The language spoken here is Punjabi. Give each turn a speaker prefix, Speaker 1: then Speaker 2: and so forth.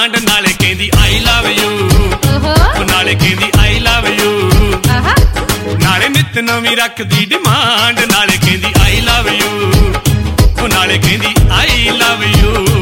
Speaker 1: ਨਾਲੇ ਕਹਿੰਦੀ ਆਈ ਲਵ ਯੂ, ਨਾਲੇ ਕਹਿੰਦੀ ਆਈ ਲਵ ਯੂ, ਨਾਲੇ ਨਿੱਤ ਨਵੀਂ ਰੱਖਦੀ ਡਿਮਾਂਡ, ਨਾਲੇ ਕਹਿੰਦੀ ਆਈ ਲਵ ਯੂ, ਨਾਲੇ ਕਹਿੰਦੀ ਆਈ ਲਵ ਯੂ।